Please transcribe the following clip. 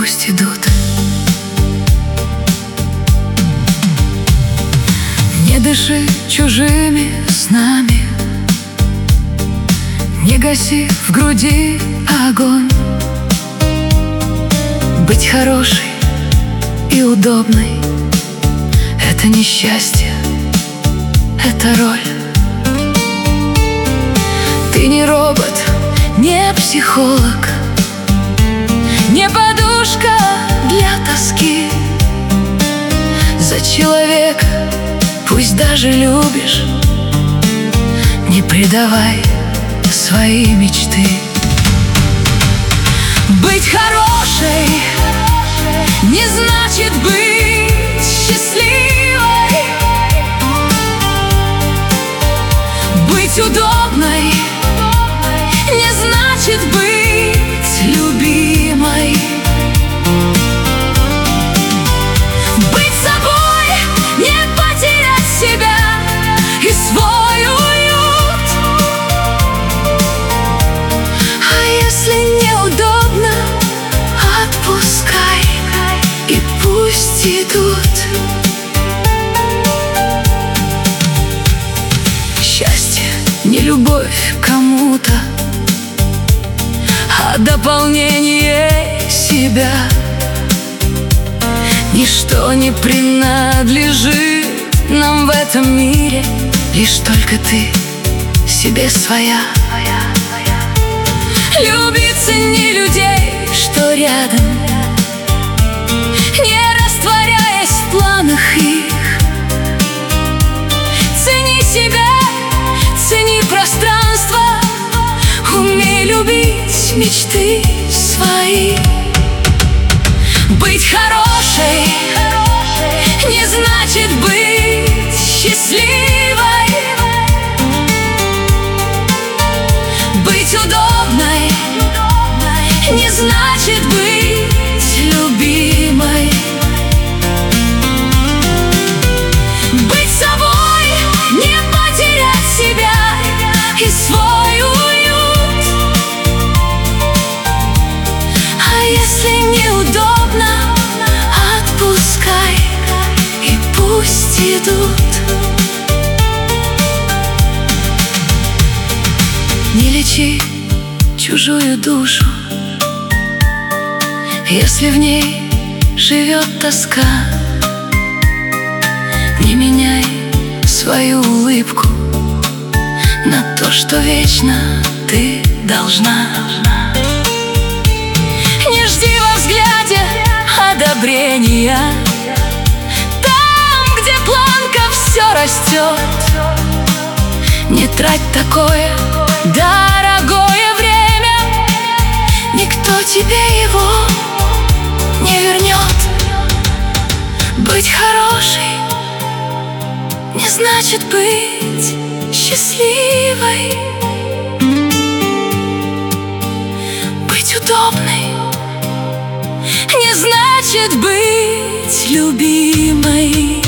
пусть идут. Не дыши чужими снами, не гаси в груди огонь. Быть хорошей и удобной — это не счастье, это роль. Ты не робот, не психолог, не подушка для тоски. За человека, пусть даже любишь, не предавай свои мечты. Быть хорошей не значит быть счастливой. Быть удобной не значит быть любимой. Быть собой, не потерять себя и свой уют. А если неудобно, отпускай и пусть идут. Счастье не любовь к кому-то, а дополнение себя. Ничто не принадлежит нам в этом мире, лишь только ты себе своя. Люби, цени людей, что рядом, не растворяясь в планах их. Цени себя, цени пространство, умей любить мечты свои. Быть хорошей не значит быть счастливой. Быть удобной не значит быть любимой. Быть собой, не потерять себя и свой уют. А если неудобно, отпускай и пусть идут. Не лечи чужую душу, если в ней живет тоска. Не меняй свою улыбку на то, что вечно ты должна. Не жди во взгляде одобрения там, где планка все растет. Не трать такое дорогое время, никто тебе его не вернет. Быть хорошей не значит быть счастливой. Быть удобной не значит быть любимой.